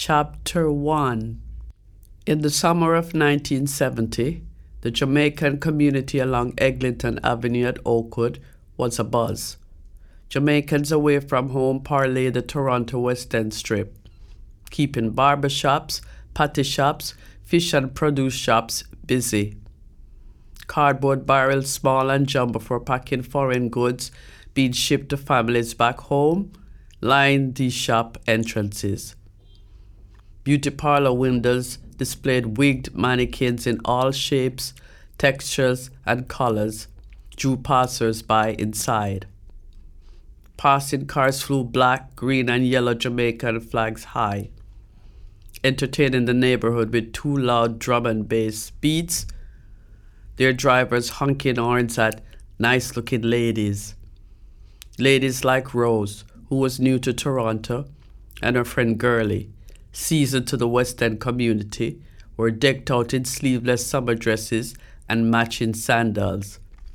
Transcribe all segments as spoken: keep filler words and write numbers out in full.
Chapter one. In the summer of nineteen seventy, the Jamaican community along Eglinton Avenue at Oakwood was abuzz. Jamaicans away from home parlayed the Toronto West End Strip, keeping barber shops, patty shops, fish and produce shops busy. Cardboard barrels, small and jumbo, for packing foreign goods being shipped to families back home lined these shop entrances. Beauty parlor windows displayed wigged mannequins in all shapes, textures, and colors, drew passers-by inside. Passing cars flew black, green, and yellow Jamaican flags high, entertaining the neighborhood with two loud drum and bass beats, their drivers honking horns at nice-looking ladies. Ladies like Rose, who was new to Toronto, and her friend Girlie, seasoned to the West End community, were decked out in sleeveless summer dresses and matching sandals.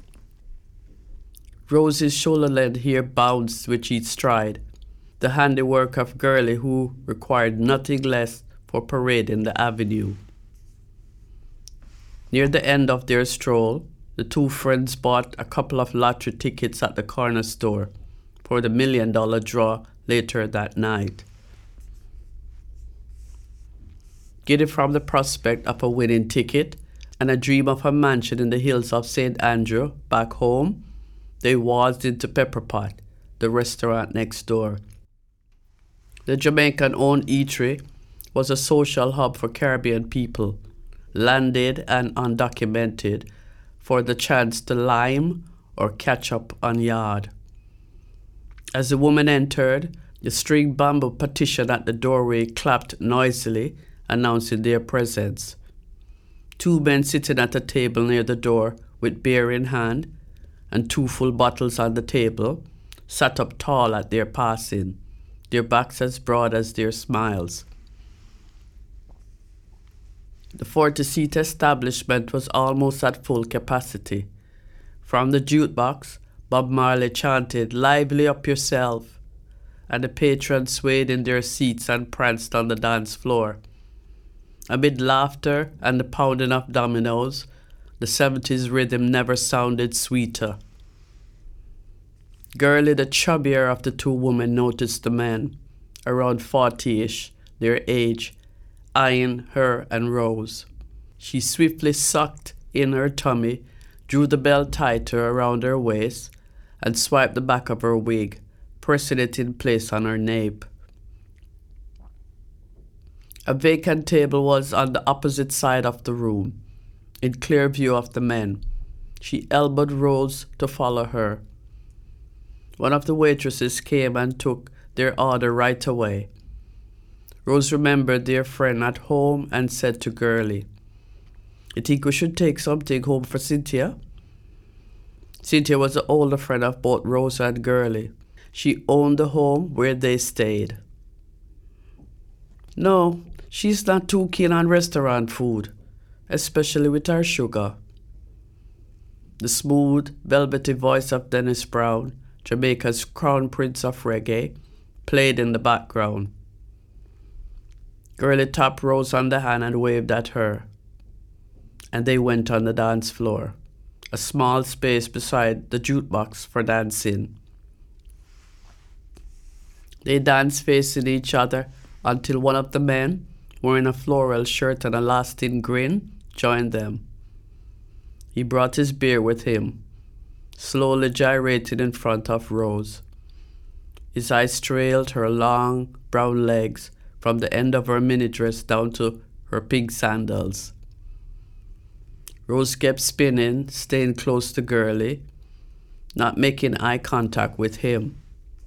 Rose's shoulder-length hair bounced with each stride, the handiwork of Girlie, who required nothing less for parading the avenue. Near the end of their stroll, the two friends bought a couple of lottery tickets at the corner store for the million-dollar draw later that night. Giddy from the prospect of a winning ticket and a dream of a mansion in the hills of Saint Andrew back home, they waltzed into Pepper Pot, the restaurant next door. The Jamaican-owned eatery was a social hub for Caribbean people, landed and undocumented, for the chance to lime or catch up on yard. As the woman entered, the string bamboo partition at the doorway clapped noisily, announcing their presence. Two men sitting at a table near the door with beer in hand and two full bottles on the table sat up tall at their passing, their backs as broad as their smiles. The forty-seat establishment was almost at full capacity. From the jukebox, Bob Marley chanted, "Lively up yourself," and the patrons swayed in their seats and pranced on the dance floor. Amid laughter and the pounding of dominoes, the seventies rhythm never sounded sweeter. Girlie, the chubbier of the two women, noticed the men, around forty-ish, their age, eyeing her and Rose. She swiftly sucked in her tummy, drew the belt tighter around her waist, and swiped the back of her wig, pressing it in place on her nape. A vacant table was on the opposite side of the room, in clear view of the men. She elbowed Rose to follow her. One of the waitresses came and took their order right away. Rose remembered their friend at home and said to Girlie, "You think we should take something home for Cynthia?" Cynthia was the older friend of both Rose and Girlie. She owned the home where they stayed. "No, she's not too keen on restaurant food, especially with our sugar." The smooth, velvety voice of Dennis Brown, Jamaica's crown prince of reggae, played in the background. Girlie tapped Rose on the hand and waved at her, and they went on the dance floor, a small space beside the jukebox for dancing. They danced facing each other until one of the men, wearing a floral shirt and a lasting grin, joined them. He brought his beer with him, slowly gyrating in front of Rose. His eyes trailed her long brown legs from the end of her mini dress down to her pink sandals. Rose kept spinning, staying close to Girlie, not making eye contact with him.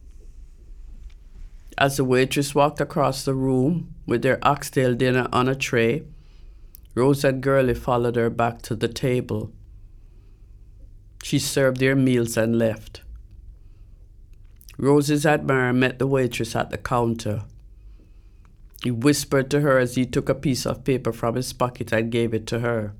As the waitress walked across the room with their oxtail dinner on a tray, Rose and Girlie followed her back to the table. She served their meals and left. Rose's admirer met the waitress at the counter. He whispered to her as he took a piece of paper from his pocket and gave it to her.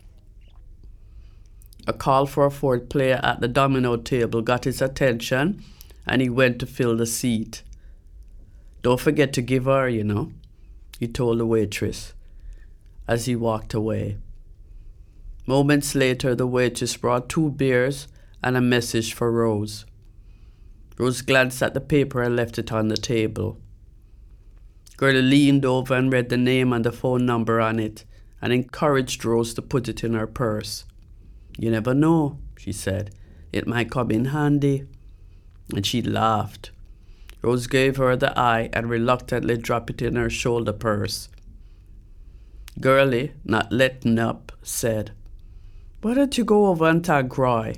A call for a fourth player at the domino table got his attention, and he went to fill the seat. "Don't forget to give her, you know," he told the waitress as he walked away. Moments later, the waitress brought two beers and a message for Rose. Rose glanced at the paper and left it on the table. Girlie leaned over and read the name and the phone number on it and encouraged Rose to put it in her purse. "You never know," she said. "It might come in handy." And she laughed. Rose gave her the eye and reluctantly dropped it in her shoulder purse. Girlie, not letting up, said, "Why don't you go over and thank Roy?"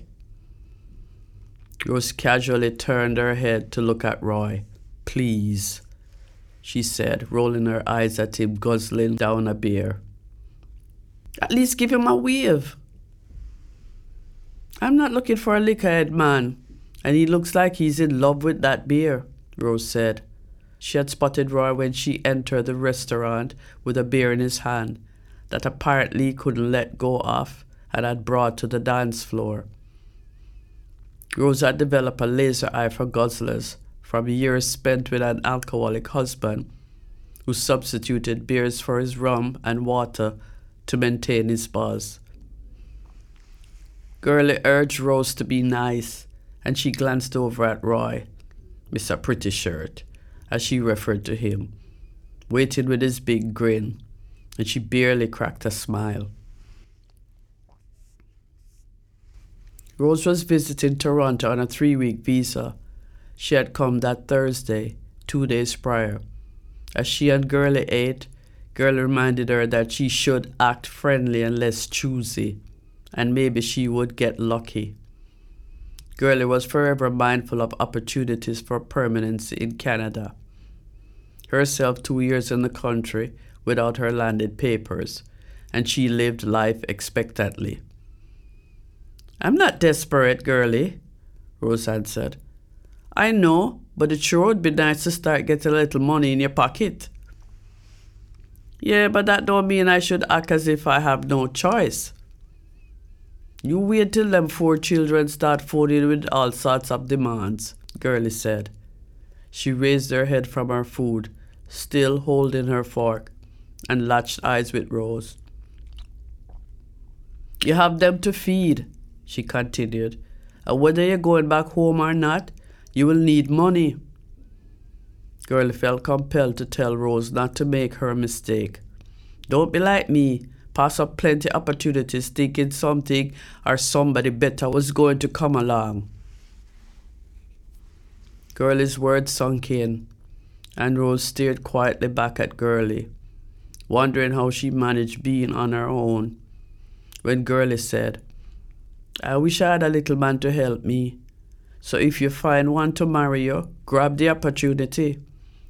Rose casually turned her head to look at Roy. "Please," she said, rolling her eyes at him guzzling down a beer. "At least give him a wave." "I'm not looking for a liquor-head man, and he looks like he's in love with that beer," Rose said. She had spotted Roy when she entered the restaurant with a beer in his hand that apparently he couldn't let go of and had brought to the dance floor. Rose had developed a laser eye for guzzlers from years spent with an alcoholic husband who substituted beers for his rum and water to maintain his buzz. Girlie urged Rose to be nice, and she glanced over at Roy, Mister Pretty Shirt, as she referred to him, waiting with his big grin, and she barely cracked a smile. Rose was visiting Toronto on a three-week visa. She had come that Thursday, two days prior. As she and Girlie ate, Girlie reminded her that she should act friendly and less choosy, and maybe she would get lucky. Girlie was forever mindful of opportunities for permanency in Canada. Herself two years in the country without her landed papers, and she lived life expectantly. "I'm not desperate, Girlie," Rose answered. "I know, but it sure would be nice to start getting a little money in your pocket." "Yeah, but that don't mean I should act as if I have no choice." "You wait till them four children start phoning with all sorts of demands," Girlie said. She raised her head from her food, still holding her fork, and latched eyes with Rose. "You have them to feed," she continued, "and whether you're going back home or not, you will need money." Girlie felt compelled to tell Rose not to make her mistake. "Don't be like me. Pass up plenty opportunities thinking something or somebody better was going to come along." Girlie's words sunk in, and Rose stared quietly back at Girlie, wondering how she managed being on her own. When Girlie said, "I wish I had a little man to help me. So if you find one to marry you, grab the opportunity."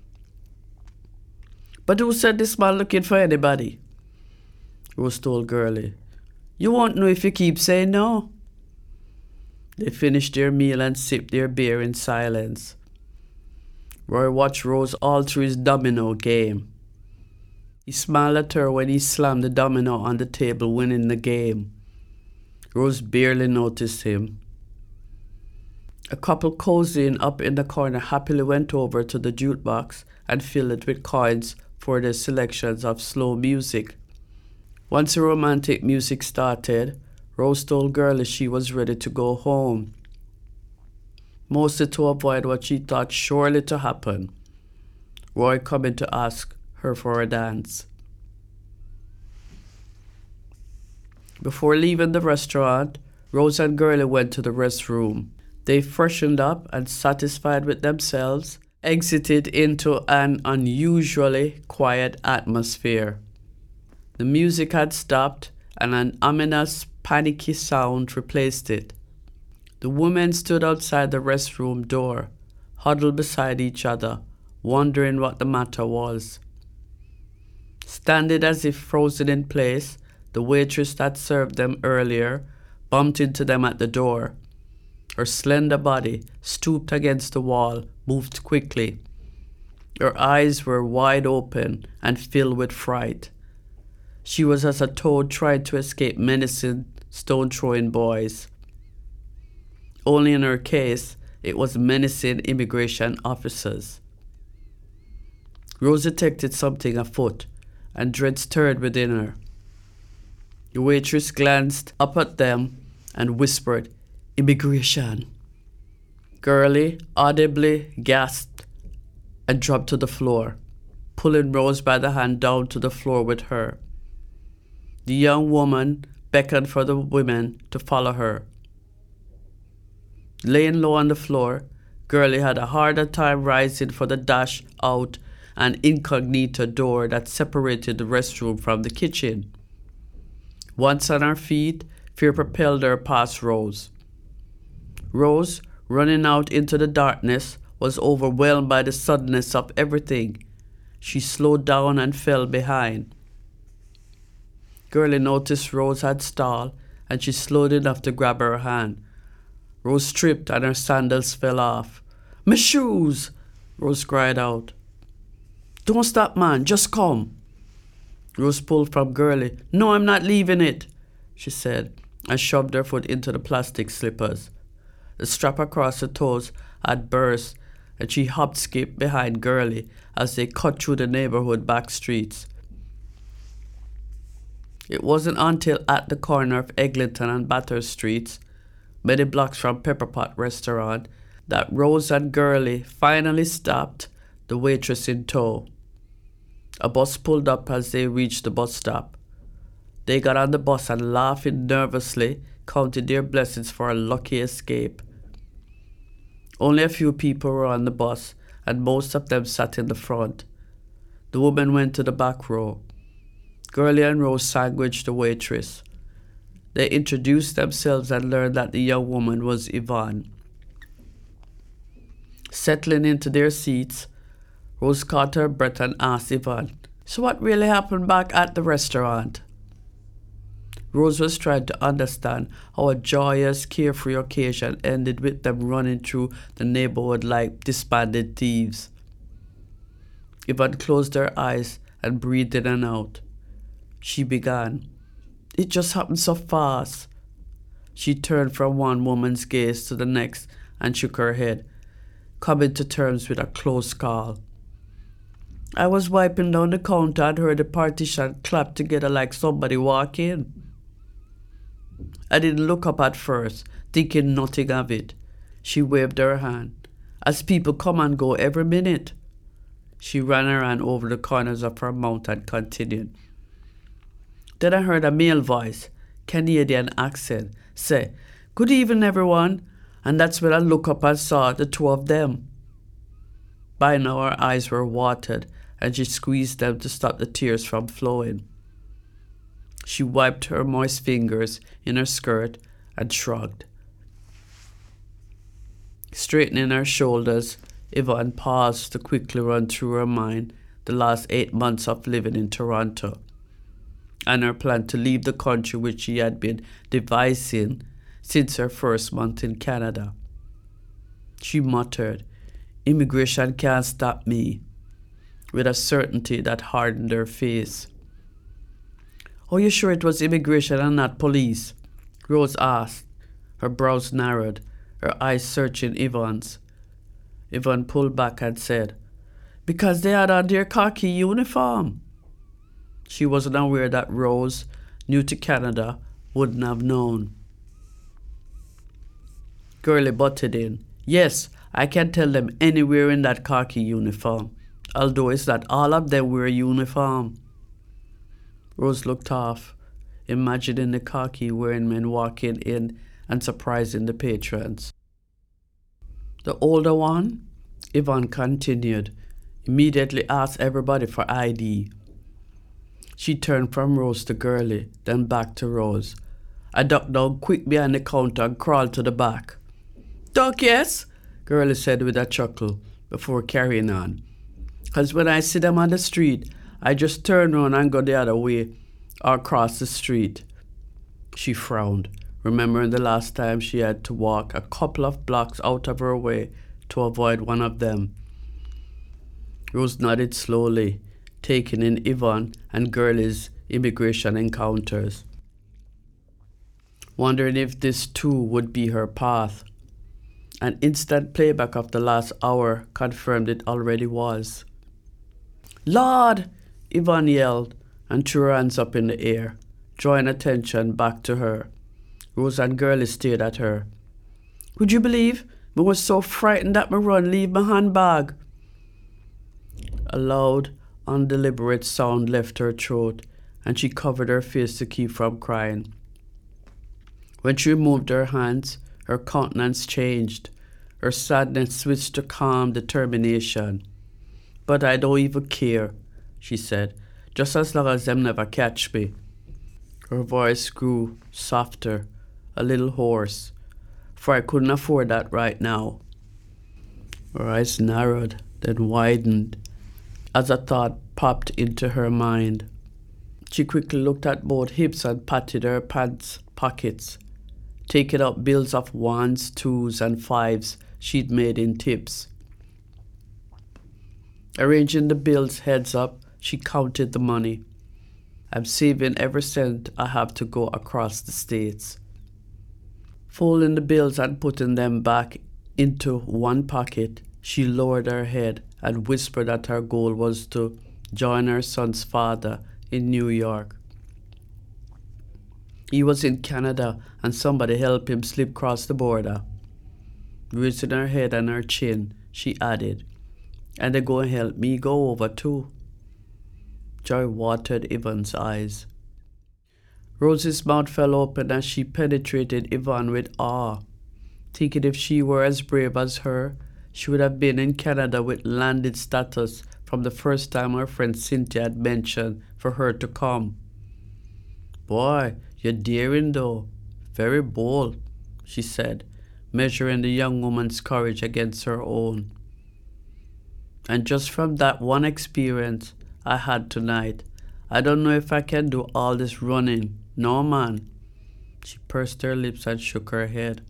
"But who said this man looking for anybody?" Rose told Girlie. "You won't know if you keep saying no." They finished their meal and sipped their beer in silence. Roy watched Rose all through his domino game. He smiled at her when he slammed the domino on the table, winning the game. Rose barely noticed him. A couple cozying up in the corner happily went over to the jukebox and filled it with coins for their selections of slow music. Once the romantic music started, Rose told Girlie she was ready to go home, mostly to avoid what she thought surely to happen, Roy coming to ask her for a dance. Before leaving the restaurant, Rose and Girlie went to the restroom. They freshened up and, satisfied with themselves, exited into an unusually quiet atmosphere. The music had stopped, and an ominous, panicky sound replaced it. The women stood outside the restroom door, huddled beside each other, wondering what the matter was. Standing as if frozen in place, the waitress that served them earlier bumped into them at the door. Her slender body, stooped against the wall, moved quickly. Her eyes were wide open and filled with fright. She was as a toad trying to escape menacing, stone-throwing boys. Only in her case, it was menacing immigration officers. Rose detected something afoot, and dread stirred within her. The waitress glanced up at them and whispered, "Immigration." Girlie audibly gasped and dropped to the floor, pulling Rose by the hand down to the floor with her. The young woman beckoned for the women to follow her. Laying low on the floor, Girlie had a harder time rising for the dash out an incognito door that separated the restroom from the kitchen. Once on her feet, fear propelled her past Rose. Rose, running out into the darkness, was overwhelmed by the suddenness of everything. She slowed down and fell behind. Girlie noticed Rose had stalled, and she slowed enough to grab her hand. Rose tripped and her sandals fell off. "My shoes!" Rose cried out. "Don't stop, man, just come." Rose pulled from Girlie. "No, I'm not leaving it," she said, and shoved her foot into the plastic slippers. The strap across her toes had burst, and she hop-skipped behind Girlie as they cut through the neighborhood back streets. It wasn't until at the corner of Eglinton and Bathurst Streets, many blocks from Pepper Pot Restaurant, that Rose and Girlie finally stopped, the waitress in tow. A bus pulled up as they reached the bus stop. They got on the bus and, laughing nervously, counted their blessings for a lucky escape. Only a few people were on the bus, and most of them sat in the front. The woman went to the back row. Girlie and Rose sandwiched the waitress. They introduced themselves and learned that the young woman was Yvonne. Settling into their seats, Rose caught her breath and asked Yvonne, "So what really happened back at the restaurant?" Rose was trying to understand how a joyous, carefree occasion ended with them running through the neighborhood like disbanded thieves. Yvonne closed her eyes and breathed in and out. She began, "It just happened so fast." She turned from one woman's gaze to the next and shook her head, coming to terms with a close call. "I was wiping down the counter and heard the partition clap together like somebody walk in. I didn't look up at first, thinking nothing of it." She waved her hand. "As people come and go every minute." She ran her hand over the corners of her mouth and continued. "Then I heard a male voice, Canadian accent, say, 'Good evening, everyone,' and that's when I looked up and saw the two of them." By now her eyes were watered, and she squeezed them to stop the tears from flowing. She wiped her moist fingers in her skirt and shrugged. Straightening her shoulders, Yvonne paused to quickly run through her mind the last eight months of living in Toronto, and her plan to leave the country which she had been devising since her first month in Canada. She muttered, "Immigration can't stop me," with a certainty that hardened her face. "Are you sure it was immigration and not police?" Rose asked. Her brows narrowed, her eyes searching Yvonne's. Yvonne pulled back and said, "Because they had on their khaki uniform." She wasn't aware that Rose, new to Canada, wouldn't have known. Girlie butted in. "Yes, I can tell them anywhere in that khaki uniform, although it's not all of them wear a uniform." Rose looked off, imagining the khaki-wearing men walking in and surprising the patrons. "The older one," Yvonne continued, "immediately asked everybody for I D. She turned from Rose to Girlie, then back to Rose. I ducked down quick behind the counter and crawled to the back. "Duck, yes," Girlie said with a chuckle, before carrying on. "'Cause when I see them on the street, I just turn around and go the other way, or across the street." She frowned, remembering the last time she had to walk a couple of blocks out of her way to avoid one of them. Rose nodded slowly, taking in Yvonne and Girlie's immigration encounters, wondering if this too would be her path. An instant playback of the last hour confirmed it already was. Lord! Yvonne yelled and threw her hands up in the air, drawing attention back to her. Rose and Girlie stared at her. Would you believe me was so frightened that me run leave my handbag? A loud, undeliberate sound left her throat, and she covered her face to keep from crying. When she removed her hands, her countenance changed. Her sadness switched to calm determination. But I don't even care, she said, just as long as them never catch me. Her voice grew softer, a little hoarse, for I couldn't afford that right now. Her eyes narrowed, then widened, as a thought popped into her mind. She quickly looked at both hips and patted her pants pockets, taking out bills of ones, twos, and fives she'd made in tips. Arranging the bills heads up, she counted the money. I'm saving every cent I have to go across the states. Folding the bills and putting them back into one pocket, she lowered her head and whispered that her goal was to join her son's father in New York. He was in Canada and somebody helped him slip across the border. Raising her head and her chin, she added, and they're going to help me go over too. Joy watered Yvonne's eyes. Rose's mouth fell open as she penetrated Yvonne with awe, thinking if she were as brave as her, she would have been in Canada with landed status from the first time her friend Cynthia had mentioned for her to come. Boy, you're daring though, very bold, she said, measuring the young woman's courage against her own. And just from that one experience I had tonight, I don't know if I can do all this running. No, man. She pursed her lips and shook her head.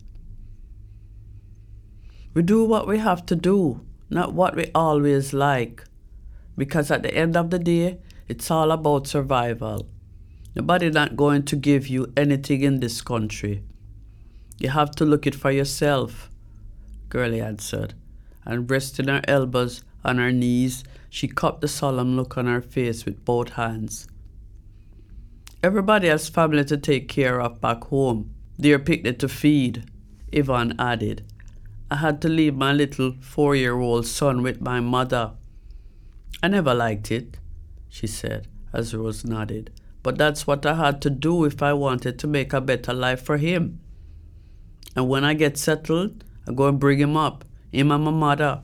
We do what we have to do, not what we always like. Because at the end of the day, it's all about survival. Nobody's not going to give you anything in this country. You have to look it for yourself, Girlie answered, and resting her elbows on her knees, she cupped the solemn look on her face with both hands. Everybody has family to take care of back home. They're picnic to feed, Yvonne added. I had to leave my little four-year-old son with my mother. I never liked it, she said, as Rose nodded. But that's what I had to do if I wanted to make a better life for him. And when I get settled, I go and bring him up, him and my mother.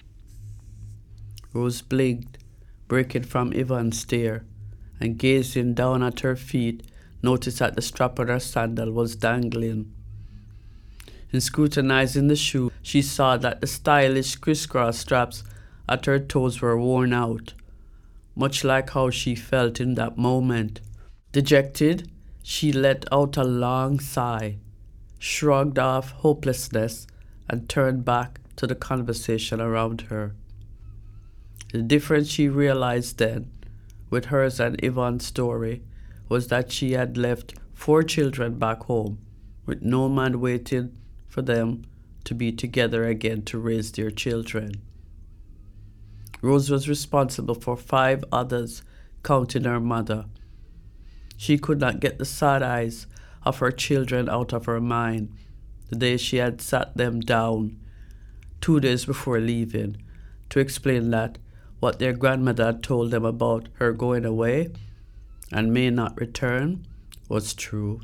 Rose blinked, breaking from Yvonne's stare, and gazing down at her feet, noticed that the strap on her sandal was dangling. In scrutinizing the shoe, she saw that the stylish crisscross straps at her toes were worn out, much like how she felt in that moment. Dejected, she let out a long sigh, shrugged off hopelessness, and turned back to the conversation around her. The difference she realized then, with hers and Yvonne's story, was that she had left four children back home, with no man waiting for them to be together again to raise their children. Rose was responsible for five others, counting her mother. She could not get the sad eyes of her children out of her mind the day she had sat them down, two days before leaving, to explain that what their grandmother had told them about her going away and may not return was true.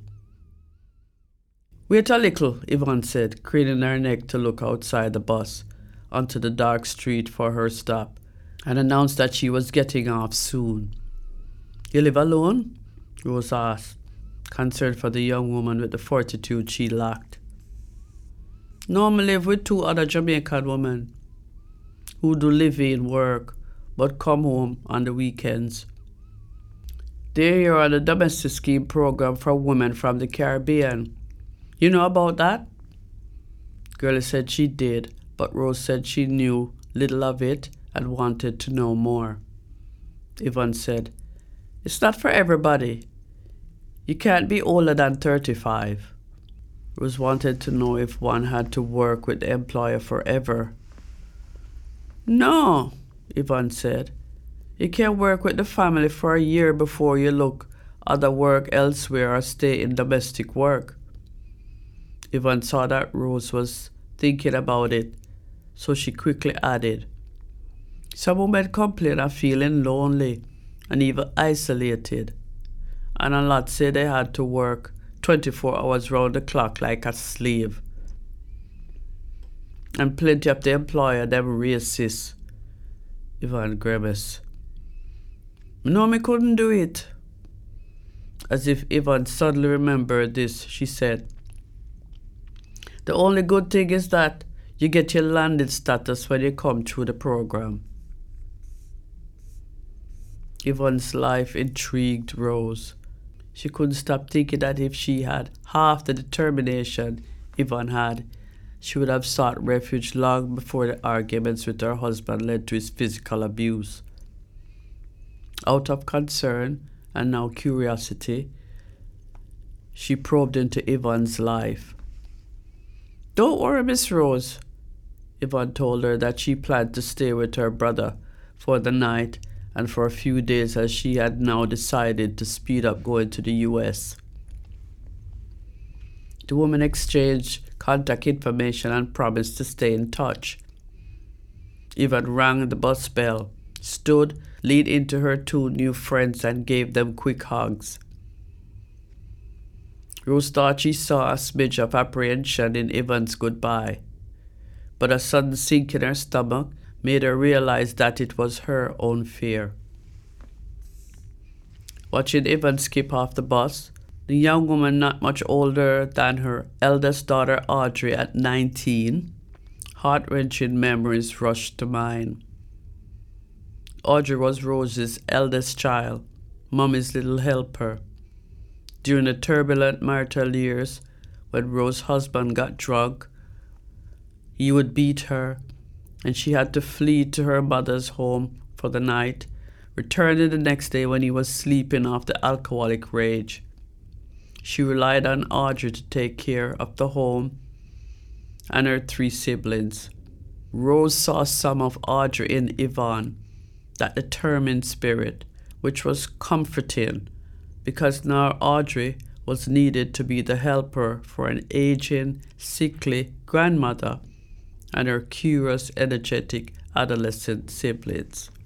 Wait a little, Yvonne said, craning her neck to look outside the bus onto the dark street for her stop, and announced that she was getting off soon. You live alone? Rose asked, concerned for the young woman with the fortitude she lacked. No, I live with two other Jamaican women who do live-in work but come home on the weekends. They're here on the domestic scheme program for women from the Caribbean. You know about that? Girlie said she did, but Rose said she knew little of it and wanted to know more. Yvonne said, It's not for everybody. You can't be older than thirty-five. Rose wanted to know if one had to work with the employer forever. No, Yvonne said. You can't work with the family for a year before you look other work elsewhere or stay in domestic work. Yvonne saw that Rose was thinking about it, so she quickly added, "Some women complain of feeling lonely and even isolated, and a lot say they had to work twenty-four hours round the clock like a slave. And plenty of the employer them racist." Yvonne grimaced. "No, me couldn't do it." As if Yvonne suddenly remembered this, she said, "The only good thing is that you get your landed status when you come through the program." Yvonne's life intrigued Rose. She couldn't stop thinking that if she had half the determination Yvonne had, she would have sought refuge long before the arguments with her husband led to his physical abuse. Out of concern and now curiosity, she probed into Yvonne's life. "Don't worry, Miss Rose." Yvonne told her that she planned to stay with her brother for the night and for a few days, as she had now decided to speed up going to the U S. The woman exchanged contact information and promised to stay in touch. Yvonne rang the bus bell, stood, leaned into her two new friends, and gave them quick hugs. Rose thought she saw a smidge of apprehension in Yvonne's goodbye, but a sudden sink in her stomach made her realize that it was her own fear. Watching Yvonne skip off the bus, the young woman not much older than her eldest daughter Audrey at nineteen, heart-wrenching memories rushed to mind. Audrey was Rose's eldest child, Mummy's little helper. During the turbulent marital years, when Rose's husband got drunk, he would beat her, and she had to flee to her mother's home for the night, returning the next day when he was sleeping off the alcoholic rage. She relied on Audrey to take care of the home and her three siblings. Rose saw some of Audrey in Yvonne, that determined spirit, which was comforting, because now Audrey was needed to be the helper for an aging, sickly grandmother and her curious, energetic adolescent siblings.